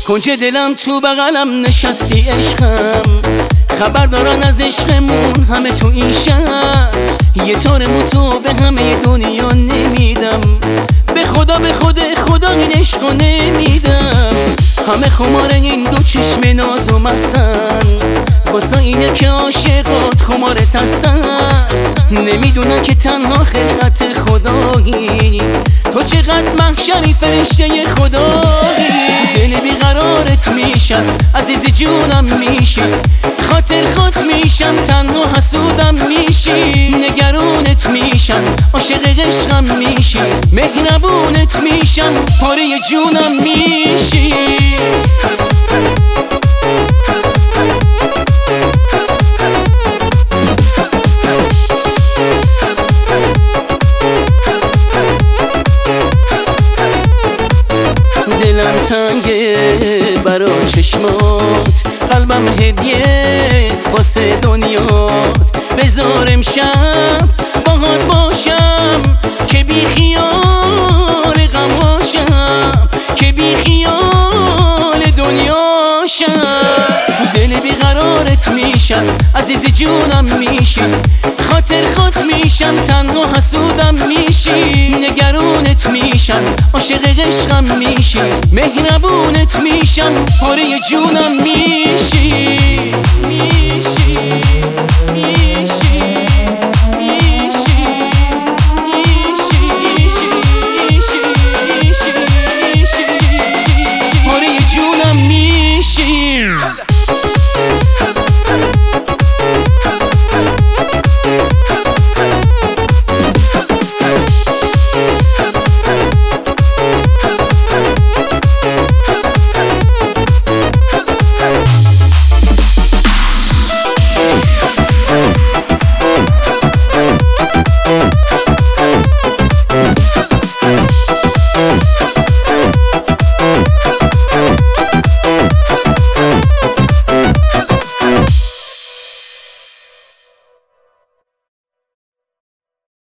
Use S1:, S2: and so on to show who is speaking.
S1: کنج دلم تو بغلم نشستی عشقم، خبر دارن از عشقمون همه تو این شهر. یه تارمو تو به همه دنیا نمیدم، به خدا به خدا این عشقو نمیدم. همه خمار این دو چشم ناز و مستن، واسه اینه که عاشقات خمارت هستن. نمیدونن که تنها خلقت خدایی، تو چقدر محشری فرشته خدایی. دل بیقرارت میشم، عزیز جونم میشی، خاطر خود میشم، تنها حسودم میشی. نگرانت میشم، عاشق عشقم میشی، مهربونت میشم، پاره جونم میشی. دلم تنگه برا چشمات، قلبم هدیه واسه دنیات. بذار امشب باهات باشم که بی خیال غم باشم، که بی خیال دنیاشم. دل بیقرارت میشم، عزیز جونم میشی، خاطر خود میشم، تنها حسودم میشی. نگرانت میشم، عاشق عشقم میشی، مهربونت میشم، پاره جونم میشی.